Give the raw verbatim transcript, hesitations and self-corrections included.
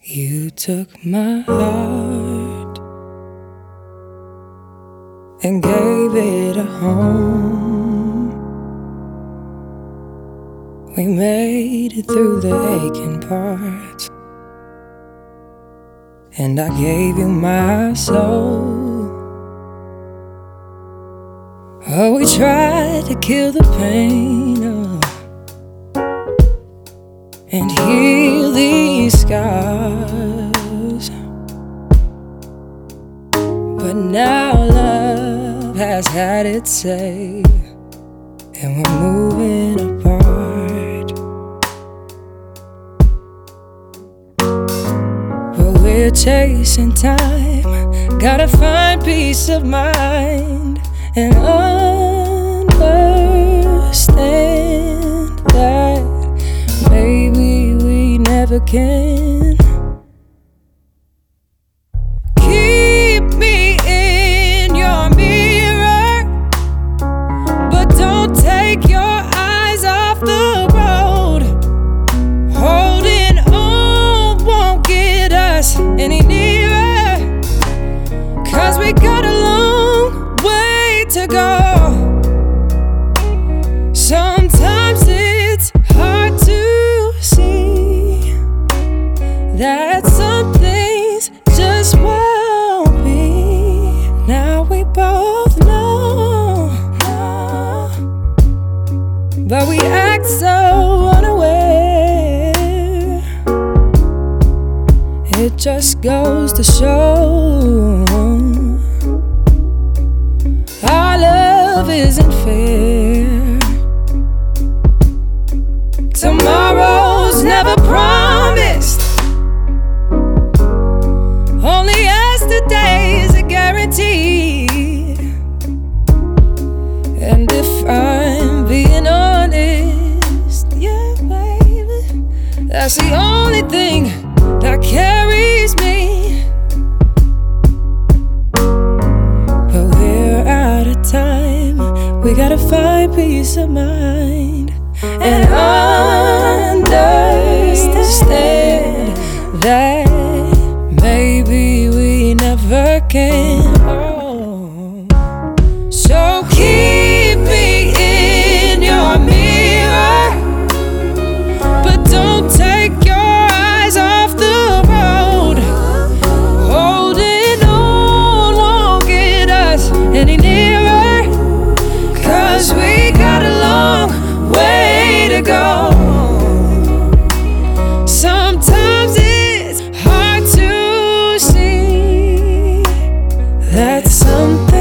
You took my heart and gave it a home. We made it through the aching parts, and I gave you my soul. Oh, we tried to kill the pain of and heal these scars, but now love has had its say, and we're moving apart. But we're chasing time, gotta find peace of mind and understand that maybe we never can. Keep me in your mirror, but don't take your eyes off the road. Holding on won't get us any nearer, 'cause we got a long way to go. Sometimes it's hard to see that some things just won't be. Now we both know, but we act so unaware. It just goes to show our love isn't fair. Tomorrow's never promised, only yesterday is a guarantee. And if I'm being honest, yeah, baby, that's the only thing that carries me. But we're out of time, we gotta find peace of mind and understand that maybe we never can. Oh. So keep me in your mirror, but don't take your eyes off the road. Holding on won't get us any nearer, 'cause we got a long way to go. Sometimes it's hard to see that something